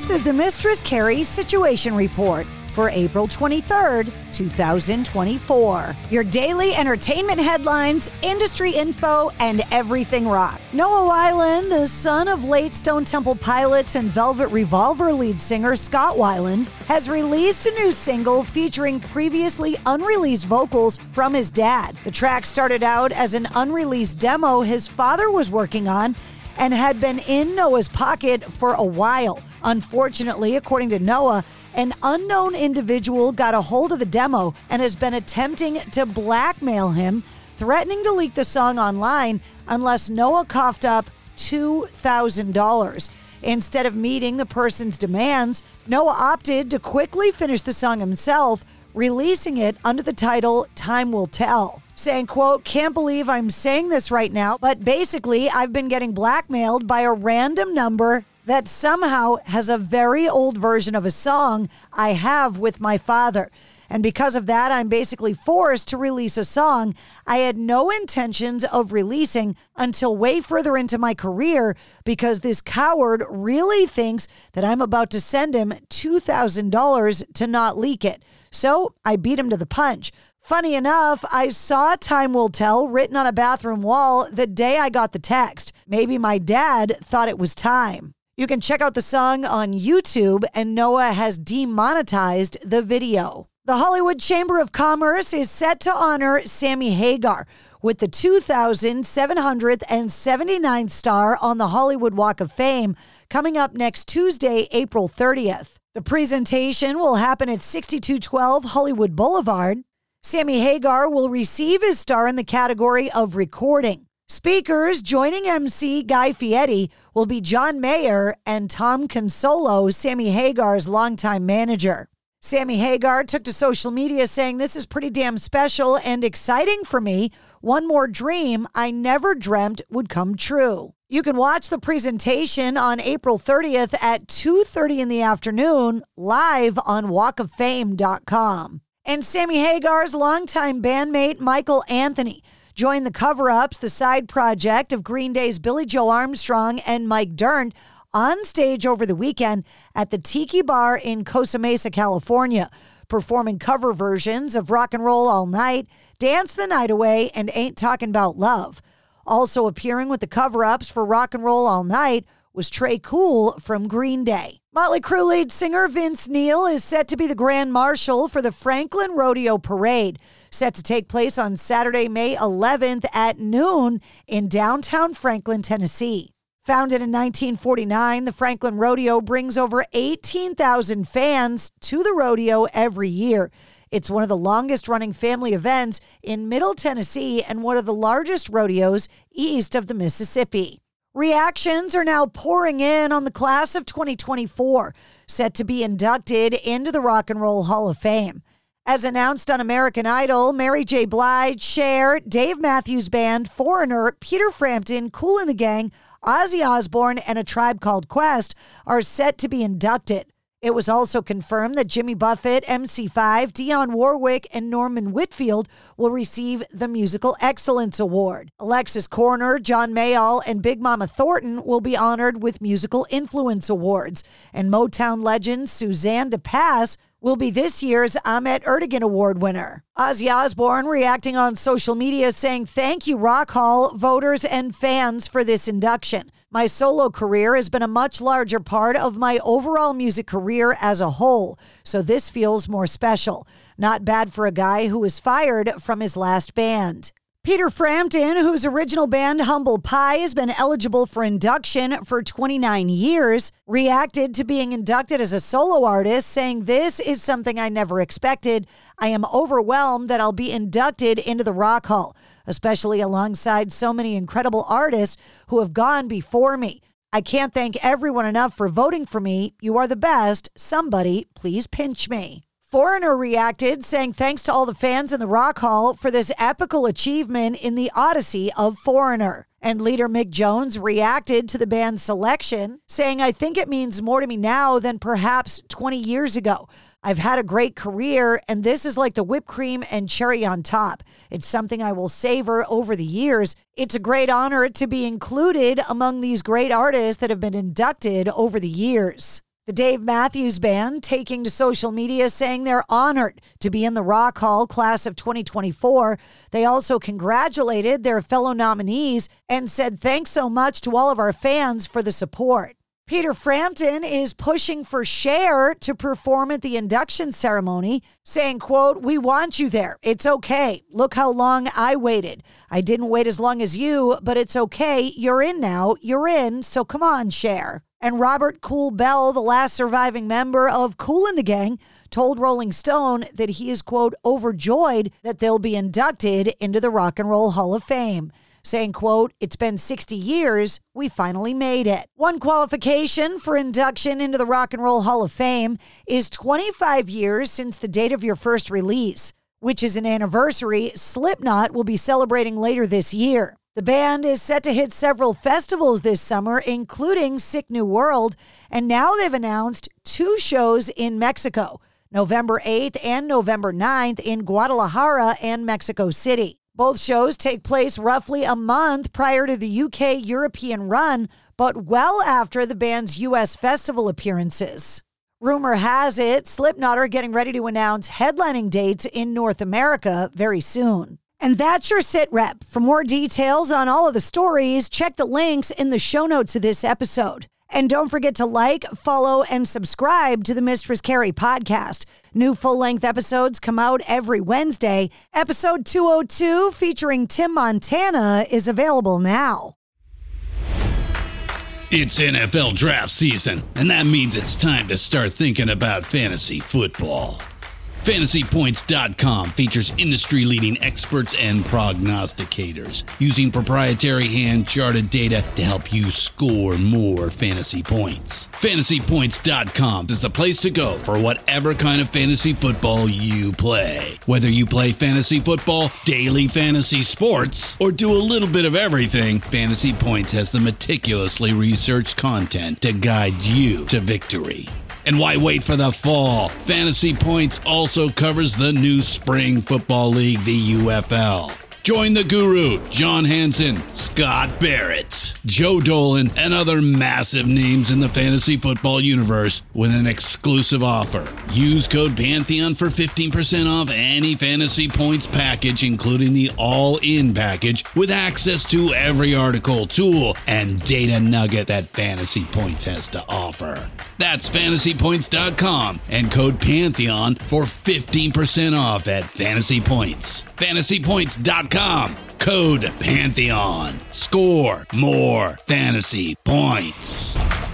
This is the Mistress Carrie Situation Report for April 23rd, 2024. Your daily entertainment headlines, industry info, and everything rock. Noah Weiland, the son of late Stone Temple Pilots and Velvet Revolver lead singer Scott Weiland, has released a new single featuring previously unreleased vocals from his dad. The track started out as an unreleased demo his father was working on and had been in Noah's pocket for a while. Unfortunately, according to Noah, an unknown individual got a hold of the demo and has been attempting to blackmail him, threatening to leak the song online unless Noah coughed up $2,000. Instead of meeting the person's demands, Noah opted to quickly finish the song himself, releasing it under the title Time Will Tell. Saying, quote, "Can't believe I'm saying this right now, but basically I've been getting blackmailed by a random number that somehow has a very old version of a song I have with my father. And because of that, I'm basically forced to release a song I had no intentions of releasing until way further into my career because this coward really thinks that I'm about to send him $2,000 to not leak it. So I beat him to the punch. Funny enough, I saw Time Will Tell written on a bathroom wall the day I got the text. Maybe my dad thought it was time." You can check out the song on YouTube, and Noah has demonetized the video. The Hollywood Chamber of Commerce is set to honor Sammy Hagar with the 2,779th star on the Hollywood Walk of Fame coming up next Tuesday, April 30th. The presentation will happen at 6212 Hollywood Boulevard. Sammy Hagar will receive his star in the category of recording. Speakers joining MC Guy Fieri will be John Mayer and Tom Consolo, Sammy Hagar's longtime manager. Sammy Hagar took to social media saying, "This is pretty damn special and exciting for me. One more dream I never dreamt would come true." You can watch the presentation on April 30th at 2:30 in the afternoon live on walkoffame.com. And Sammy Hagar's longtime bandmate Michael Anthony joined the Cover-Ups, the side project of Green Day's Billy Joe Armstrong and Mike Dirnt, on stage over the weekend at the Tiki Bar in Costa Mesa, California, performing cover versions of Rock and Roll All Night, Dance the Night Away, and Ain't Talking About Love. Also appearing with the Cover-Ups for Rock and Roll All Night was Trey Cool from Green Day. Motley Crue lead singer Vince Neil is set to be the Grand Marshal for the Franklin Rodeo Parade, set to take place on Saturday, May 11th at noon in downtown Franklin, Tennessee. Founded in 1949, the Franklin Rodeo brings over 18,000 fans to the rodeo every year. It's one of the longest-running family events in Middle Tennessee and one of the largest rodeos east of the Mississippi. Reactions are now pouring in on the class of 2024, set to be inducted into the Rock and Roll Hall of Fame. As announced on American Idol, Mary J. Blige, Cher, Dave Matthews Band, Foreigner, Peter Frampton, Kool and the Gang, Ozzy Osbourne, and A Tribe Called Quest are set to be inducted. It was also confirmed that Jimmy Buffett, MC5, Dionne Warwick, and Norman Whitfield will receive the Musical Excellence Award. Alexis Corner, John Mayall, and Big Mama Thornton will be honored with Musical Influence Awards. And Motown legend Suzanne DePass will be this year's Ahmet Ertegun Award winner. Ozzy Osbourne reacting on social media saying, "Thank you, Rock Hall, voters, and fans for this induction. My solo career has been a much larger part of my overall music career as a whole, so this feels more special. Not bad for a guy who was fired from his last band." Peter Frampton, whose original band Humble Pie has been eligible for induction for 29 years, reacted to being inducted as a solo artist, saying, "This is something I never expected. I am overwhelmed that I'll be inducted into the Rock Hall, especially alongside so many incredible artists who have gone before me. I can't thank everyone enough for voting for me. You are the best. Somebody please pinch me." Foreigner reacted, saying thanks to all the fans in the Rock Hall for this epical achievement in the odyssey of Foreigner. And leader Mick Jones reacted to the band's selection, saying, "I think it means more to me now than perhaps 20 years ago. I've had a great career, and this is like the whipped cream and cherry on top. It's something I will savor over the years. It's a great honor to be included among these great artists that have been inducted over the years." The Dave Matthews Band taking to social media saying they're honored to be in the Rock Hall class of 2024. They also congratulated their fellow nominees and said thanks so much to all of our fans for the support. Peter Frampton is pushing for Cher to perform at the induction ceremony, saying, quote, "We want you there. It's okay. Look how long I waited. I didn't wait as long as you, but it's okay. You're in now. You're in. So come on, Cher." And Robert Kool Bell, the last surviving member of Kool and the Gang, told Rolling Stone that he is, quote, "overjoyed that they'll be inducted into the Rock and Roll Hall of Fame," saying, quote, "It's been 60 years. We finally made it." One qualification for induction into the Rock and Roll Hall of Fame is 25 years since the date of your first release, which is an anniversary Slipknot will be celebrating later this year. The band is set to hit several festivals this summer, including Sick New World, and now they've announced 2 shows in Mexico, November 8th and November 9th in Guadalajara and Mexico City. Both shows take place roughly a month prior to the UK European run, but well after the band's US festival appearances. Rumor has it Slipknot are getting ready to announce headlining dates in North America very soon. And that's your sit rep. For more details on all of the stories, check the links in the show notes of this episode. And don't forget to like, follow, and subscribe to the Mistress Carrie podcast. New full-length episodes come out every Wednesday. Episode 202, featuring Tim Montana, is available now. It's NFL draft season, and that means it's time to start thinking about fantasy football. FantasyPoints.com features industry-leading experts and prognosticators using proprietary hand-charted data to help you score more fantasy points. FantasyPoints.com is the place to go for whatever kind of fantasy football you play. Whether you play fantasy football, daily fantasy sports, or do a little bit of everything, Fantasy Points has the meticulously researched content to guide you to victory. And why wait for the fall? Fantasy Points also covers the new spring football league, the UFL. Join the guru, John Hansen, Scott Barrett, Joe Dolan, and other massive names in the fantasy football universe with an exclusive offer. Use code Pantheon for 15% off any Fantasy Points package, including the all-in package, with access to every article, tool, and data nugget that Fantasy Points has to offer. That's FantasyPoints.com and code Pantheon for 15% off at Fantasy Points. FantasyPoints.com, code Pantheon. Score more fantasy points.